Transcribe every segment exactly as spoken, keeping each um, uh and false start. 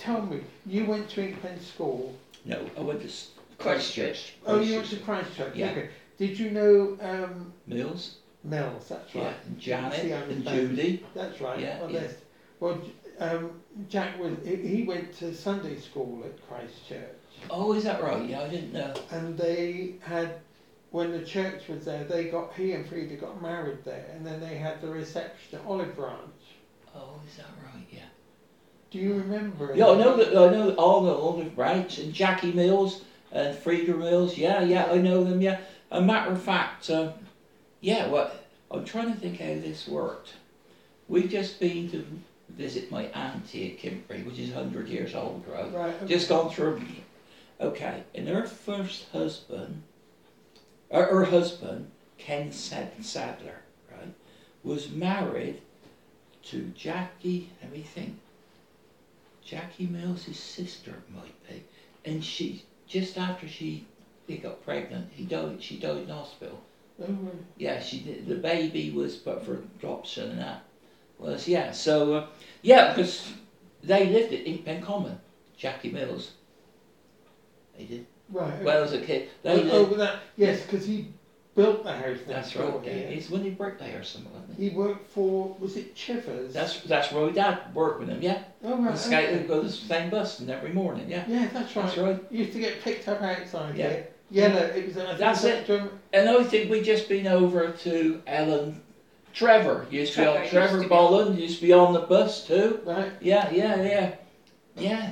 tell me, you went to Inkpen School. No, I went to Christchurch. Oh, you went to Christchurch. Yeah. Okay. Did you know um, Mills? Mills? That's right. Yeah. And Janet See, and Judy. That's right. Yeah. Well, yeah. well um, Jack was. He went to Sunday school at Christchurch. Oh, is that right? Yeah, I didn't know. And they had, when the church was there, they got he and Frida got married there, and then they had the reception at Olive Branch. Oh, is that right? Yeah. Do you remember? Yeah, I know that. I know all the Olive Branch and Jackie Mills and Frida Mills. Yeah, yeah, I know them. Yeah. A matter of fact, uh, yeah. What I'm trying to think how this worked. We've just been to visit my auntie at Kimpbury, which is one hundred years old, right? Right. Okay. Just gone through. Okay, and her first husband, or her husband, Ken Sadler, right, was married to Jackie, let me think, Jackie Mills' sister it might be, and she, just after she he got pregnant, he died, she died in hospital. Oh, right. Yeah, she did, the baby was but for adoption and that, was, yeah, so, uh, yeah, because they lived at Inkpen Common, Jackie Mills. They did. Right. Okay. When I was a kid, they oh, lived. oh, well, that yes, because he built the house next That's door right. Yeah. here. He's Willie Bricklayer or something, wasn't he? He worked for, was it Chivers? That's that's where my dad worked with him. Yeah. oh, right. The skate Okay. would go to the same bus and every morning. Yeah. Yeah, that's right. That's right. You used to get picked up outside Yeah. here. Yellow. It was. I think That's it. Was And I think we just been over to Ellen. Trevor used to be Trevor on. used Trevor to be Bolland used to be on the bus too. Right. Yeah, yeah, yeah, yeah.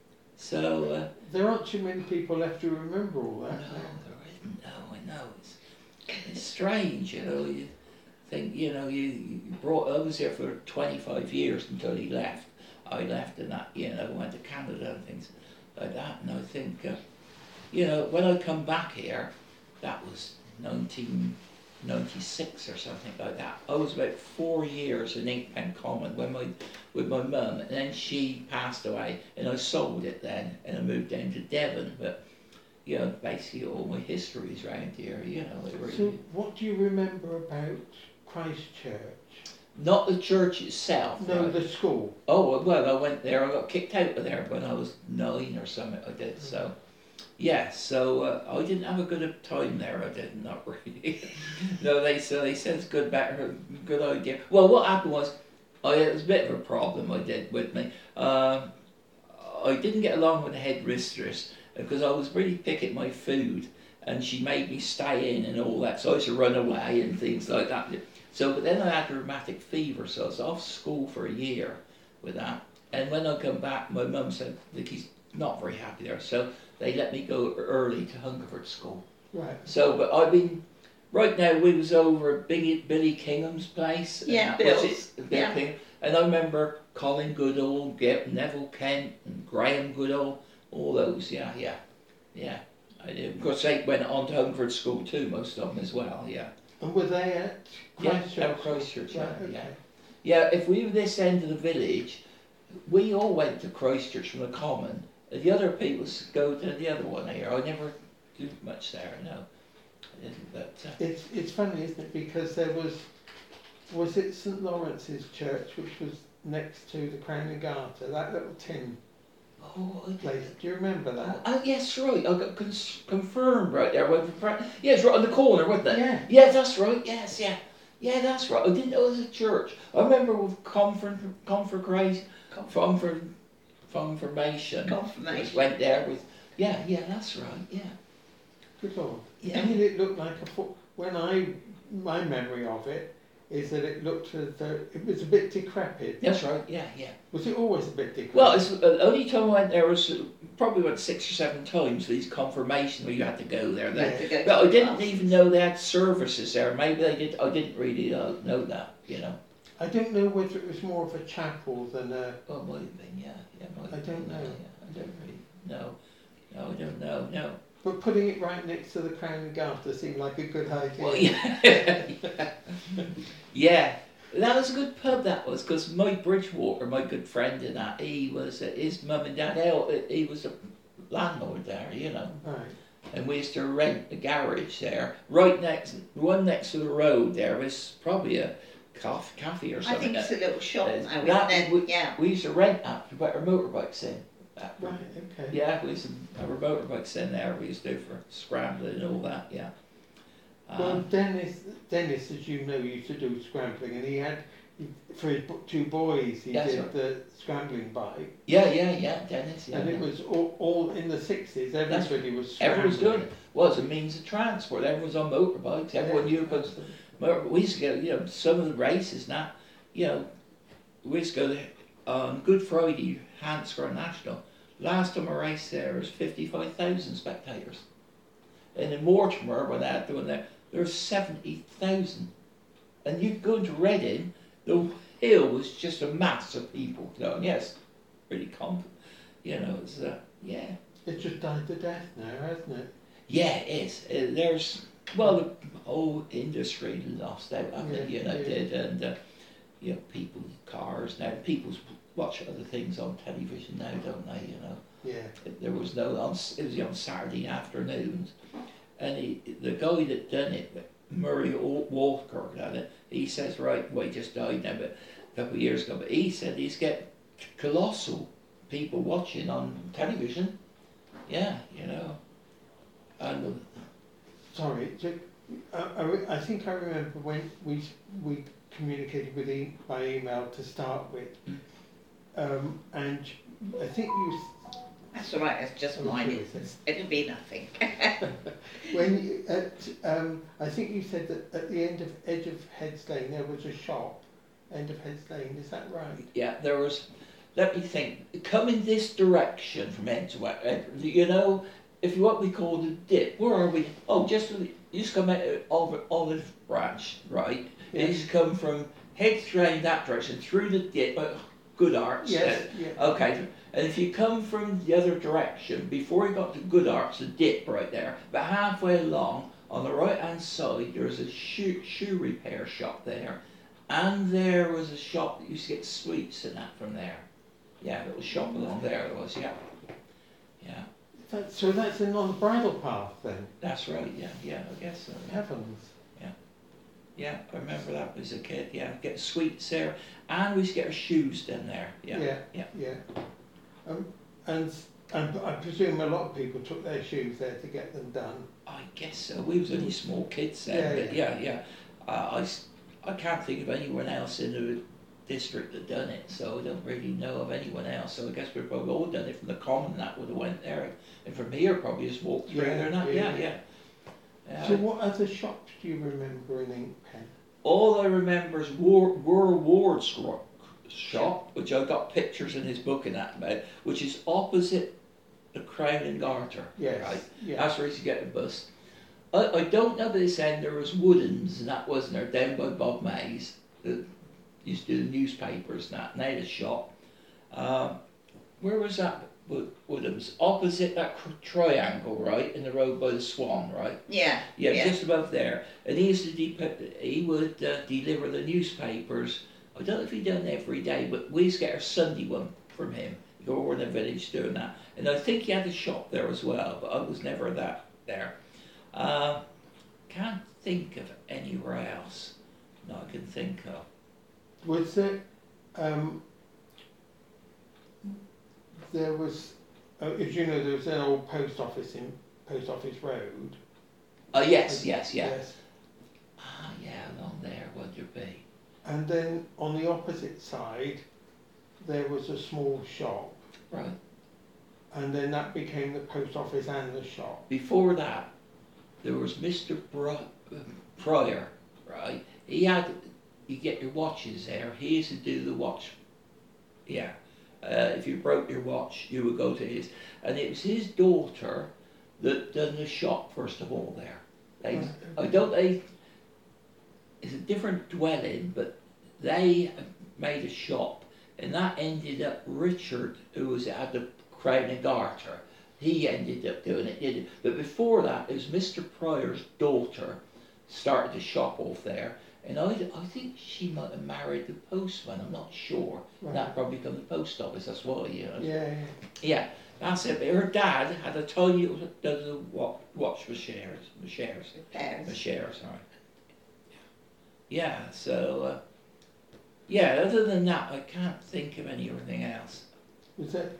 So. Uh, There aren't too many people left to remember all no, that. there isn't. No, I know. It's it's strange, you know. You think, you know, you, you brought. I was here for twenty-five years until he left. I left and that, you know, went to Canada and things like that. And I think, uh, you know, when I come back here, that was nineteen ninety-six or something like that. I was about four years in Inkpen Common when my with my mum, and then she passed away, and I sold it then, and I moved down to Devon. But you know, basically all my history is around here. You know, it really. So, what do you remember about Christchurch? Not the church itself. No, right? the school. Oh well, I went there. I got kicked out of there when I was nine or something. I did so. Yeah, so uh, I didn't have a good time there. I did not really. No, they so they said it's good, better, good idea. Well, what happened was, I it was a bit of a problem. I did with me. Um, I didn't get along with the head mistress because I was really picking my food, and she made me stay in and all that. So I used to run away and things like that. So, but then I had rheumatic fever, so I was off school for a year with that. And when I come back, my mum said, "Look, he's not very happy there." So they let me go early to Hungerford School. Right. So, but I've been, right now we was over at Billy, Billy Kingham's place. and Yeah, that was Bill's. it, Bill Yeah. Kingham. And I remember Colin Goodall, Ge- Neville Kent, and Graham Goodall, all those, yeah, yeah, yeah. I did. Of course, they went on to Hungerford School too, most of them as well, yeah. And were they at Christchurch? Yeah, at Christchurch, yeah, Right, okay. yeah. Yeah, if we were this end of the village, we all went to Christchurch from the Common. The other people go to the other one here. I never did much there, no. I didn't, but... Uh, It's it's funny, isn't it? Because there was, was it St Lawrence's Church, which was next to the Crown and Garter, that little tin oh, I place. did. Do you remember Oh, that? oh, yes, right. I got cons- confirmed right there. Yeah, it's right on the corner, wasn't it? Yeah. Yeah, that's right. Yes, yeah. Yeah, that's right. I didn't know it was a church. I remember with Comfort, Comfort Grace, Comfort, Confirmation. Confirmation. Just went there with, yeah, yeah, that's right, yeah. Good Lord. Yeah. Did it look like a foot? When I, my memory of it is that it looked as though it was a bit decrepit. That's right, yeah, yeah. Was it always a bit decrepit? Well, it's, the only time I went there was uh, probably went six or seven times for these confirmation where you had to go there. Then. Yeah. To go to But I the didn't class. even know they had services there. Maybe they did. I didn't really know, know that, you know. I don't know whether it was more of a chapel than a. Oh, it might have been, yeah. yeah might I have don't been, know. Yeah, I don't really know. No, I don't know, no. But putting it right next to the Crown and Garter seemed like a good idea. Well, yeah. Yeah. That was a good pub, that was, because Mike Bridgewater, my good friend in that, he was, uh, his mum and dad, he was a landlord there, you know. Right. And we used to rent a garage there, right next, one next to the road there was probably a cafe, cafe or I something. think it's a little shop Uh, now, that- isn't it? we, Yeah. we used to rent that to put our motorbikes in. That, Right, okay. yeah, we used to have our motorbikes in there. We used to do for scrambling and all that. Yeah. Well, Um, Dennis, Dennis, as you know, used to do scrambling, and he had he, for his bo- two boys. He That's did right. the scrambling bike, yeah, yeah, yeah, Dennis. Yeah. and it yeah. was all, all in the sixties. Everybody was scrambling. Everyone was doing it. Well, it's a means of transport. Everyone was on motorbikes. Everyone Yeah, knew about absolutely. motor- We used to go, you know, some of the races now, you know, we used to go there on Good Friday, Hanscrow National. Last time I raced there was fifty-five thousand spectators. And in Mortimer, when they had doing there, there was seventy thousand. And you'd go into Reading, the hill was just a mass of people. You know, and yes, really comp, you know, it's, uh, yeah. It just died to death now, hasn't it? Yeah, it is. Uh, there's, well, the whole industry lost out, I think, Yeah, you know, yeah. did, and, uh, you know, people, cars now, people watch other things on television now, don't they, you know. Yeah. It- There was no, on, it was on Saturday afternoons, and he, the guy that done it, Murray Al- Walker, done it, he says, right, well, he just died now, but a couple of years ago, but he said he's get colossal people watching on television, yeah, you know, and Sorry, ju- I, I, re- I think I remember when we s- we communicated with e- by email to start with, Mm. um, and I think you s- That's all right, it's just Oh, mine. sure, It's, it'll be nothing. when you, at um, I think you said that at the end of edge of Heads Lane there was a shop. End of Heads Lane, is that right? yeah, there was, let me think, coming this direction from end to end, you know, if you what we call the dip, where are we? Oh, just, you used to come out of Olive, Olive Branch, right? Yeah. You used to come from head straight that direction, through the dip, uh, Good Arts. Yes. uh, Yeah. Okay, and if you come from the other direction, before you got to Good Arts, the dip right there, but halfway along, on the right hand side, there's a shoe, shoe repair shop there. And there was a shop that used to get sweets and that from there. Yeah, a little shop along there it was, yeah. Yeah, That, so that's a non-bridle path then. that's right, yeah, yeah, I guess so. Yeah, Heavens. yeah, I remember that as a kid, yeah, get sweets there. And we used to get our shoes done there, yeah. Yeah. yeah. Yeah. Um, and and I presume a lot of people took their shoes there to get them done. I guess so. We was only small kids then, Yeah, but yeah, yeah. Uh, I, s- I can't think of anyone else in the district that done it, so I don't really know of anyone else. So I guess we've probably all done it from the common, and that would have went there, and from here probably just walked through Yeah, there. And that, yeah, yeah, yeah. yeah. Uh, So what other shops do you remember in Inkpen? all I remember is War, War Ward's ro- shop, which I've got pictures in his book and that about, which is opposite the Crown and Garter. Yes. Right. Yeah. That's where you get the bus. I, I don't know, but they said there was Woodens, and that wasn't there, down by Bob Mays, that used to do the newspapers and that, and they had a shop. Um, where was that? Wood- Woodens? Opposite that cr- triangle, right, in the road by the Swan, right? Yeah, Yeah, yeah. just above there. And he used to de- he would uh, deliver the newspapers. I don't know if he done it every day, but we used to get our Sunday one from him. You go over in the village doing that. And I think he had a shop there as well, but I was never that there. Uh, can't think of anywhere else that I can think of. Was it? Um, there was, uh, as you know, there was an old post office in Post Office Road. Oh, yes, yes, yeah. Yes. Ah, yeah, along there, would there be? And then on the opposite side, there was a small shop, Right. and then that became the post office and the shop. Before that, there was Mister Bri- Pryor, right? He had, you get your watches there. He used to do the watch. Yeah. Uh, if you broke your watch, you would go to his. And it was his daughter that done the shop, first of all, there. They, Right. I don't, they, it's a different dwelling, but they made a shop, and that ended up Richard, who was at the Crown and Garter. He ended up doing it, did it? But before that, it was Mister Pryor's daughter started the shop off there, and I, I think she might have married the postman. I'm not sure. Right. That probably become the post office. That's why, you know. Yeah, yeah. Yeah, that's it. But her dad had a tiny little does the wa- watch shares, shares, Repairs. shares. Sorry. Yeah. So. Uh, yeah. Other than that, I can't think of anything else. Was that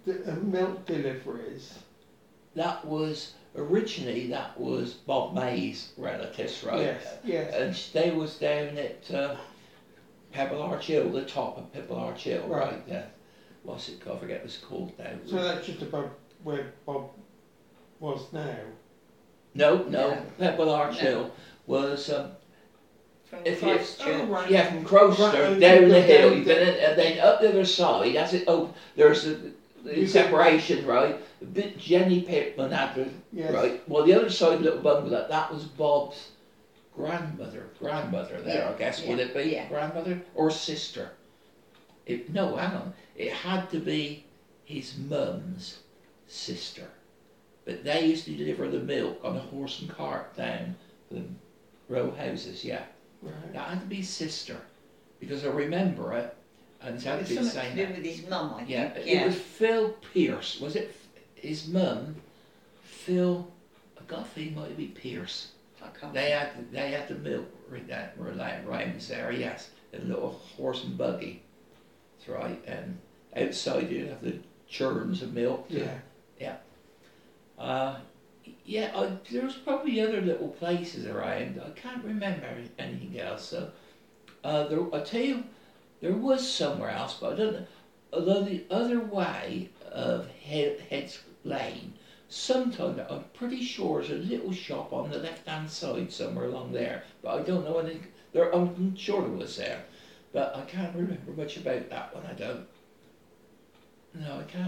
the uh, milk deliveries. That was originally that was Bob May's relatives, right? Yes, yes. And they was down at uh, Pebble Arch Hill, the top of Pebble Arch Hill, right? Right. Yeah. What's it called? I forget what it's called now. So that's just above where Bob was now. No, no, No. Pebble Arch No. Hill was um, From If you- Christchurch. Oh, right. yeah, from Crowster Right, down you the go hill, down you get the- in, and then up the other side. That's it. Oh, there's a, a You separation, right? A bit Jenny Pittman had the Yes. right. Well, the other side, little bungalow, that was Bob's grandmother. Grandmother there, Yeah, I guess. yeah, Would it be yeah. grandmother or sister? It, no, hang on. It had to be his mum's sister. But they used to deliver the milk on a horse and cart down the row houses. Yeah. Right. That had to be sister, because I remember it, and it had It to be was the something same. to do with his mum, I Yeah, think. it Yeah. was Phil Pierce. Was it f- his mum? Phil, I got a feeling it might be Pierce. I can't They had they had the milk right that rounds there. Yes, a little horse and buggy. That's right. And outside you have the churns of milk. too. Yeah. Uh, yeah, I, there's probably other little places around. I can't remember anything else. So, uh, there, I tell you, there was somewhere else, but I don't know. Although the other way of Head, Heads Lane, sometime I'm pretty sure there's a little shop on the left-hand side somewhere along there, but I don't know anything. There, I'm sure there was there, but I can't remember much about that one. I don't. No, I can't.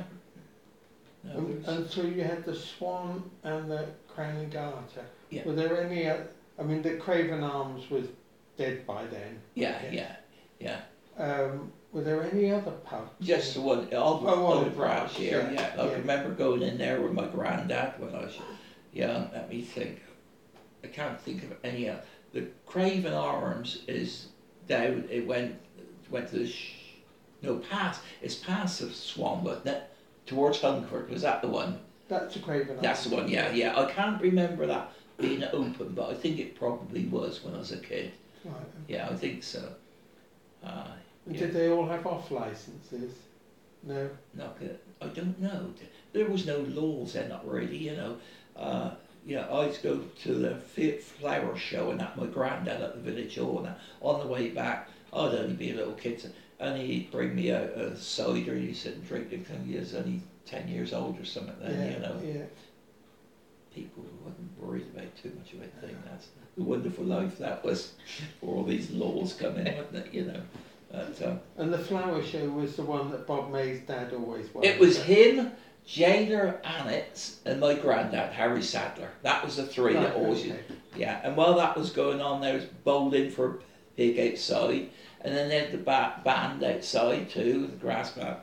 No, And, there's- and so you had the Swan and the Crown and Garter. Yeah. Were there any? Uh, I mean, the Craven Arms was dead by then. yeah, yeah, yeah. Um, were there any other pubs? Just the one, Oh, Oliver, Oliver Oliver Branch, Branch, yeah, yeah, yeah. I yeah. remember going in there with my granddad when I was young. Let me think. I can't think of any other. The Craven Arms is down, it went went to the, sh- no, past, it's past the Swan, wasn't it? Towards Hungerford, was that the one? That's the Craven Arms. That's the one, yeah, yeah. I can't remember that being open, but I think it probably was when I was a kid. Right. Yeah, I think so. Uh, And yeah. did they all have off licenses? No. Not good. I don't know. There was no laws then, not really, you know. Uh, yeah, I'd go to the f- flower show and that, my granddad at the village hall, and that. On the way back, I'd only be a little kid, so- and he'd bring me out a cider, and he'd sit and drink it, and he was only ten years old or something then, yeah. you know. Yeah. People wasn't worried about too much of it, I think that's the wonderful life that was, before all these laws come in, wasn't it, you know. But, um, And the flower show was the one that Bob May's dad always won. it was him, Jailer Annitz, and my granddad, Harry Sadler. That was the three Right, that always, okay. yeah. And while that was going on, there was bowling for a pig outside, and then they had the ba- band outside too, the grass band,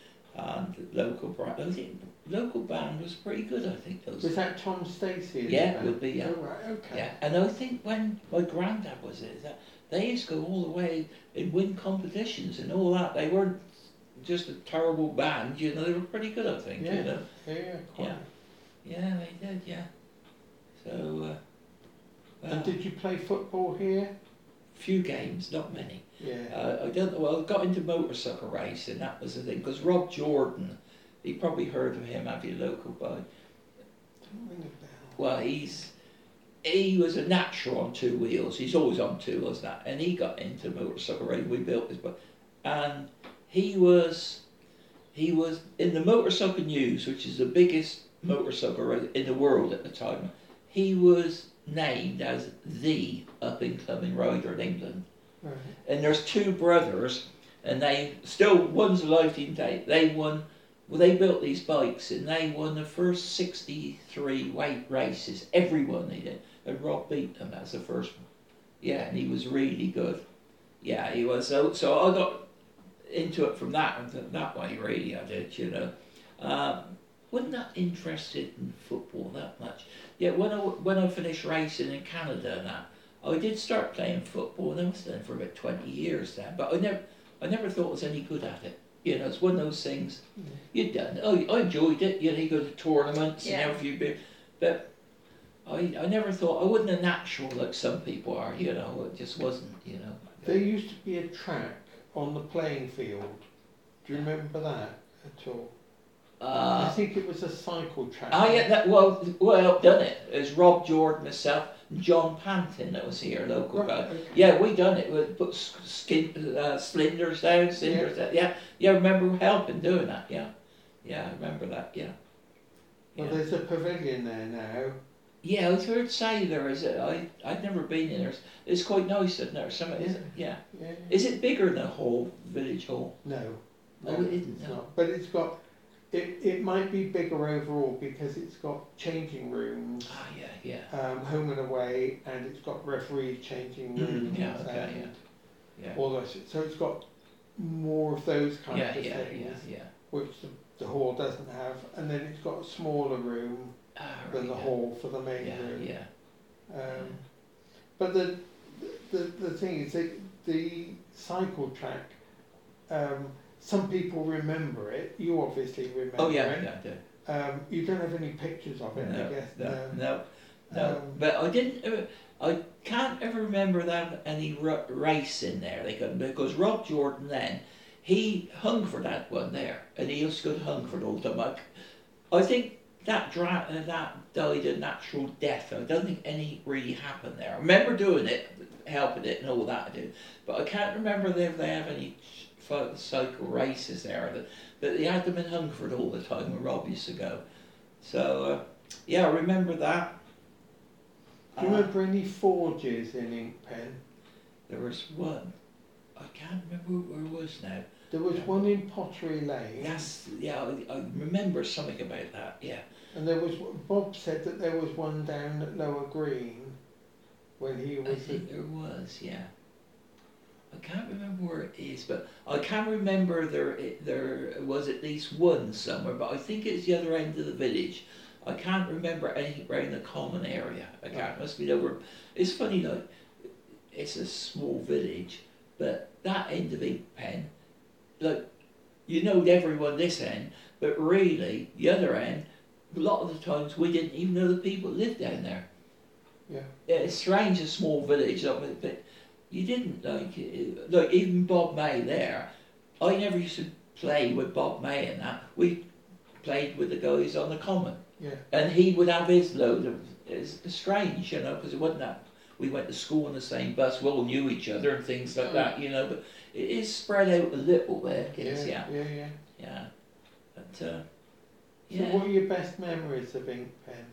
and the local band. I think the local band was pretty good. I think those. Was that Tom Stacey? in Yeah, the band? would be, yeah. Oh, right, okay. Yeah, and I think when my granddad was there, that they used to go all the way and win competitions and all that. They weren't just a terrible band, you know. They were pretty good, I think. Yeah. You know. Yeah, yeah, quite. Yeah. Yeah, they did. Yeah. So. Uh, well, And did you play football here? few games, not many. Yeah. Uh, I don't know. Well, I got into motorcycle racing. That was the thing because Rob Jordan. You probably heard of him, have you, local boy? Don't ring a bell. Well, he's he was a natural on two wheels. He's always on two wheels, that, and he got into motorcycle racing. We built his bike, and he was he was in the Motorcycle News, which is the biggest motorcycle race in the world at the time. He was named as the up and coming rider in England. Right. And there's two brothers, and they still one's alive today. They won. Well, they built these bikes, and they won the first sixty-three weight races. Everyone they did, and Rob beat them as the first one. Yeah, and he was really good. Yeah, he was. So, so I got into it from that and that way. Really, I did. You know, um, wasn't that interested in football that much. Yeah, when I when I finished racing in Canada and that, I did start playing football, and I was there for about twenty years then. But I never, I never thought I was any good at it. You know, it's one of those things you'd done. Oh, I enjoyed it. You know, you go to tournaments Yeah. and everything, but- but I, I never thought I wasn't a natural like some people are. You know, it just wasn't. You know. There used to be a track on the playing field. Do you remember that at all? I Uh, think it was a cycle track. oh yeah, that, well, well done it. It was Rob Jordan, myself, and John Panton that was here, local Right, guy. okay. Yeah, we done it. We put s- skin, uh, cylinders down, cylinders down. Yeah, yeah. I remember helping doing that. Yeah, yeah. I remember that. Yeah. Well, Yeah. there's a pavilion there now. Yeah, I've heard say there is. A, I I've never been in there. It's, it's quite nice, isn't there? Some, is it? Yeah. Yeah. Is it bigger than the whole village hall? No. Oh, it isn't, it's no. not. But it's got. It, it might be bigger overall because it's got changing rooms, Ah, yeah, yeah. um, home and away, and it's got referee changing rooms. Mm, yeah, okay, and Yeah. all those. So it's got more of those kind Yeah, of yeah, things, yeah, yeah. which the, the hall doesn't have. And then it's got a smaller room Ah, than right, the yeah. hall for the main Yeah, room. yeah. Um, but the, the the thing is that the cycle track. Um, some people remember it. You obviously remember Oh, yeah, it. yeah, I do. Um, you don't have any pictures of it, No, I guess. no, No. no, no. Um, But I didn't. ever- I can't ever remember that any r- race in there. They got because Rob Jordan then he hung for that one there, and he used to go to Hungford all the time. I, I think that dra- uh, that died a natural death. I don't think any really happened there. I remember doing it, helping it, and all that I did, but I can't remember if they have any pho- cycle races there. But, but they had them in Hungford all the time when Rob used to go. So uh, yeah, I remember that. Do you Uh, remember any forges in Inkpen? There was one. I can't remember where it was now. There was Yeah. one in Pottery Lane, Yes, yeah, I, I remember something about that. Yeah. and there was Bob said that there was one down at Lower Green when he I was. think there was, yeah. I can't remember where it is, but I can remember there it, there was at least one somewhere, but I think it's the other end of the village. I can't remember anything around the common area. I can't. It must be over. It's funny, like it's a small village, but that end of Inkpen, like you know everyone this end, but really the other end, a lot of the times we didn't even know the people that lived down there. Yeah. Yeah, it's strange, a small village, like, but you didn't like it- like even Bob May there. I never used to play with Bob May and that. We played with the guys on the common, Yeah. and he would have his load of. It's strange, you know, because it wasn't that we went to school on the same bus. We all knew each other and things like Mm. that, you know. But it is spread out a little bit, it's, yeah, Yeah. Yeah. yeah. But uh, So yeah. what are your best memories of Inkpen?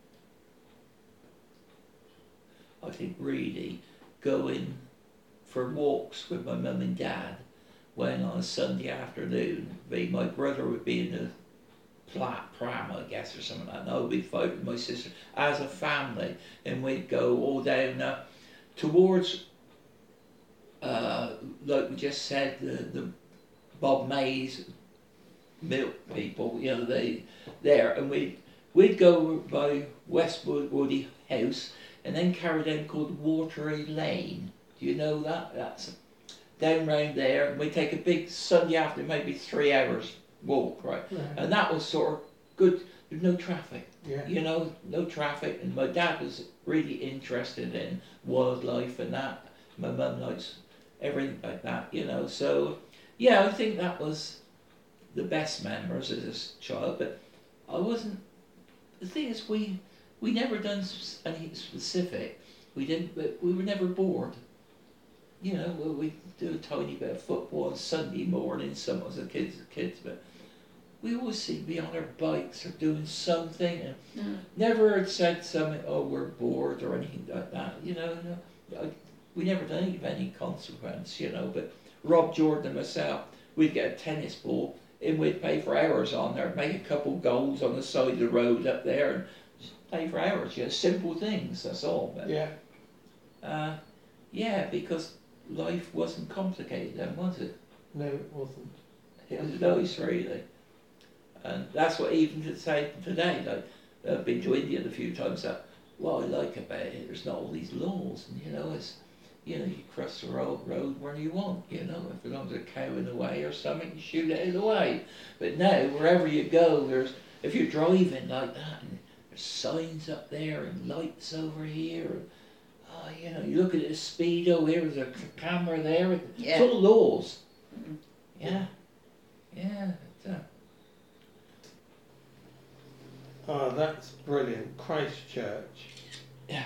I think really going for walks with my mum and dad when on a Sunday afternoon, me, my brother would be in the pla- pram, I guess, or something like that, and I would be fighting with my sister as a family, and we'd go all down uh, towards, uh, like we just said, the, the Bob Mays milk people, you know, they there, and we'd, we'd go by Westwood Woody House, and then carry down called Watery Lane. Do you know that? That's down round there. And we take a big Sunday afternoon, maybe three hours walk, right? Right. And that was sort of good. There's no traffic, Yeah. you know, no traffic. And my dad was really interested in wildlife and that. My mum likes everything like that, you know. So, yeah, I think that was the best memories as a child. But I wasn't. The thing is, we we never done s- anything specific. We didn't. But we were never bored. You know, we we do a tiny bit of football on Sunday morning. Some of us as kids, kids, but we always seemed to be on our bikes or doing something, and Mm. never had said something. Oh, we're bored or anything like that. You know, no, I, we never done anything of any consequence. You know, but Rob Jordan and myself, we'd get a tennis ball and we'd play for hours on there, make a couple goals on the side of the road up there, and just play for hours. You know, simple things. That's all. But, Yeah. uh, yeah, because life wasn't complicated then, was it? No, it wasn't. It was nice, really. And that's what even to say today, like, I've been to India a few times, that what I like about it, there's not all these laws, and you know, it's, you know, you cross the road, road where you want, you know, if there's long as a cow in the way or something, you shoot it out of the way. But now, wherever you go, there's, if you're driving like that, and there's signs up there, and lights over here, and, oh, you know, you look at the speedo here, there's a c- camera there, it's Yeah. all laws. Mm. Yeah, yeah. It's, uh, Oh, that's brilliant. Christchurch. Yeah.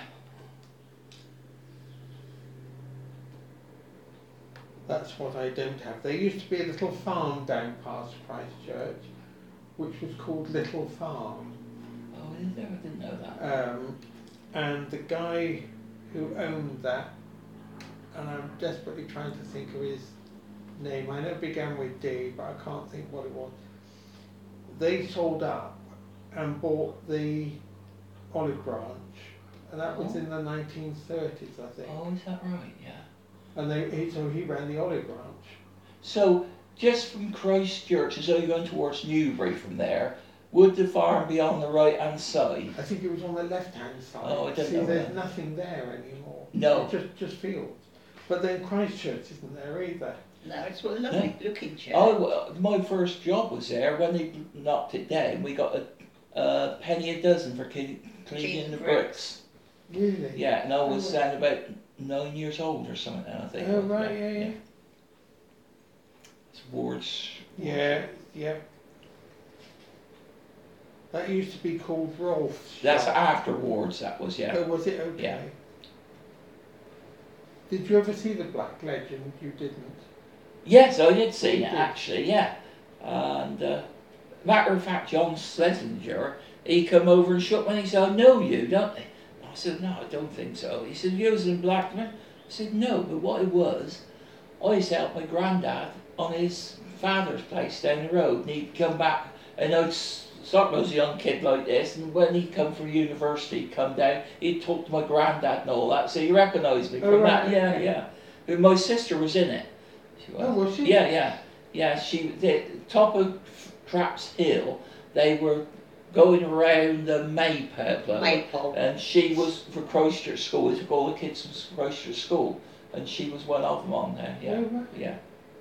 That's what I don't have. There used to be a little farm down past Christchurch, which was called Little Farm. Oh, is there? I didn't know that. Um, and the guy who owned that, and I'm desperately trying to think of his name. I know it began with D, but I can't think what it was. They sold up and bought the olive branch, and that was Oh. in the nineteen thirties, I think. Oh, is that right? Yeah. And they, he, so he ran the olive branch. So, just from Christchurch, as though you're going towards Newbury from there, would the farm be on the right hand side? I think it was on the left-hand side. Oh, I don't See, know there's that. nothing there anymore. No. It's just just fields. But then Christchurch isn't there either. No, it's a lovely looking church. Oh, well, my first job was there. When they knocked it down, we got a, a penny a dozen for clean, cleaning the bricks. Really? Yeah, and I was Oh. then about nine years old or something, I think. Oh, right, yeah, yeah. It's Wards. Yeah, yeah. That used to be called Rolf's. That's shop. after Wards, that was, yeah. Oh, was it? Okay. Yeah. Did you ever see the Black Legend? You didn't. Yes, I did see You it, did? actually, yeah. And, uh, matter of fact, John Schlesinger, he come over and shook me and he said, I know you, don't they? I said, no, I don't think so. He said, you was in Blackman? I said, no, but what it was, I used to help my granddad on his father's place down the road, and he'd come back, and I'd start as a young kid like this, and when he'd come from university, he'd come down, he'd talk to my granddad and all that, so he recognised me from Oh, right, that, yeah, okay. yeah. And my sister was in it. She was. Oh, was she? Yeah, yeah, yeah. She, the top of Traps Hill, they were going around the Maypole, Maple. and she was for Christchurch School. They took all the kids from Christchurch School, and she was one of them on there. Yeah, Oh, right. yeah.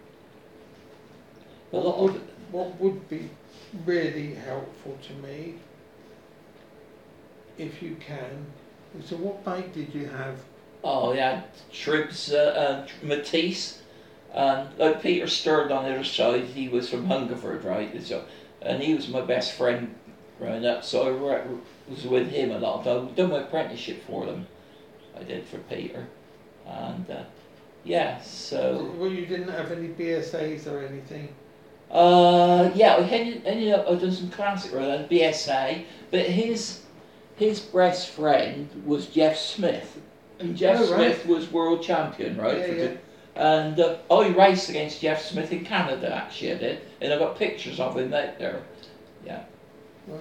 A What lot would, of what would be really helpful to me, if you can, so what bike did you have? oh yeah, Tribs uh, and Matisse, and like Peter Stern on the other side. He was from Hungerford, right? And so, and he was my best friend growing up. So I re- was with him a lot. I've done my apprenticeship for them. I did for Peter, and uh, yeah. So Well, you didn't have any B S As or anything? uh, yeah, I ended, ended up I done some classic rather B S A, but his his best friend was Jeff Smith, and Jeff Oh, right. Smith was world champion, right? Yeah, for yeah. the- and uh, I raced against Jeff Smith in Canada, actually, I did, and I got pictures of him out there. Wow.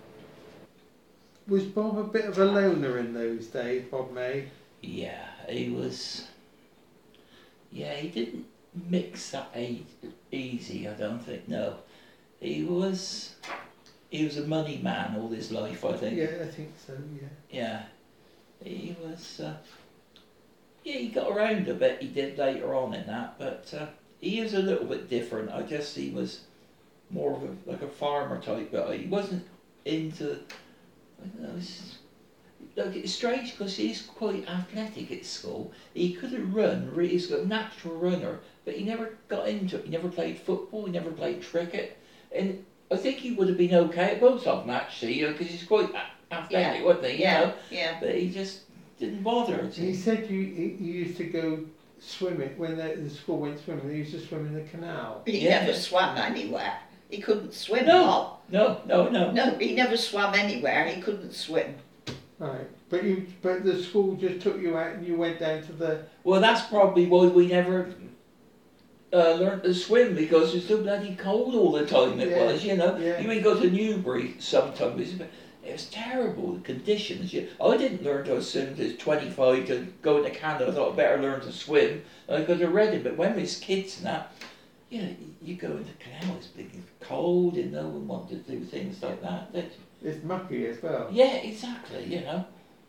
Was Bob a bit of a loner in those days, Bob May? Yeah, he was. Yeah, he didn't mix that e- easy. I don't think. No, he was. He was a money man all his life, I think. Yeah, I think so, yeah. Yeah, he was. Uh, yeah, he got around a bit. He did later on in that, but uh, he is a little bit different. I guess he was more of a like a farmer type guy. He wasn't into. I don't know. It's, like it's strange because he's quite athletic at school. He could have run. Really, he's got a natural runner, but he never got into it. He never played football. He never played cricket, and I think he would have been okay at both of them actually, you know, because he's quite a- athletic, Yeah. wasn't he? You Yeah, know, yeah. but he just didn't bother. He said you, you you used to go swimming, when the, the school went swimming, they used to swim in the canal. He Yeah. never swam anywhere. He couldn't swim. No. Bob. No, no, no. No, he never swam anywhere. He couldn't swim. Right. But you, but the school just took you out and you went down to the, Well, that's probably why we never uh, learned to swim, because it's so bloody cold all the time. It Yeah, was, you know. yeah. You would go to Newbury sometimes. It was terrible, the conditions. You, I didn't learn to swim till I was twenty-five to go into Canada. I thought I'd better learn to swim. I could have read it, but when we was kids and that, you know, you, you go into the canal, it's big, it's cold, and no one wanted to do things like that. Did you? it's mucky as well. Yeah, exactly, you know.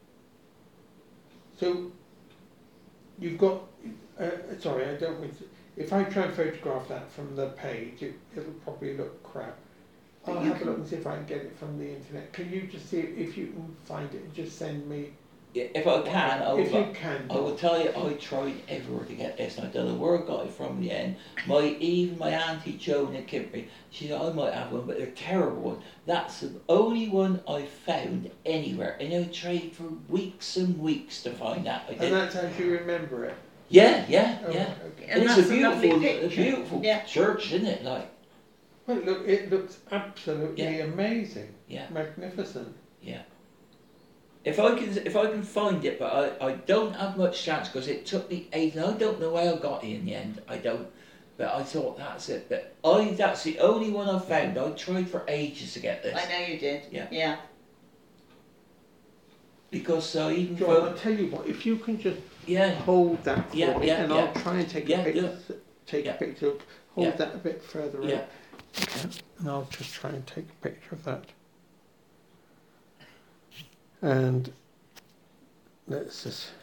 So, you've got, uh, sorry, I don't want to, if I try and photograph that from the page, it, it'll probably look crap. But I'll you have a can- look and see if I can get it from the internet. Can you just see if you can find it and just send me if I can, I If will. you can. I will tell you, I tried everywhere to get this, and I don't know where I got it from in the end. My even my auntie Joan at Kimpy, she said I might have one, but they're terrible ones. That's the only one I found anywhere, and I tried for weeks and weeks to find that. I did. And that's how you remember it. Yeah, yeah, Oh, yeah. okay. And it's that's a a lovely beautiful, a picture. beautiful Yeah. church, isn't it? Like, Well, look, it looks absolutely Yeah. amazing. Yeah. Magnificent. yeah. If I can, if I can find it, but I, I don't have much chance because it took me ages. I don't know where I got it in the end. I don't. But I thought that's it. But I, that's the only one I found. I tried for ages to get this I know you did. Yeah. Yeah. because uh, even John, for I'll tell you what, if you can just yeah, hold that for Yeah, me, yeah, and yeah. I'll try and take Yeah, a picture. yeah. Take Yeah. a picture. Hold Yeah. that a bit further yeah. up. Okay. And I'll just try and take a picture of that. And let's just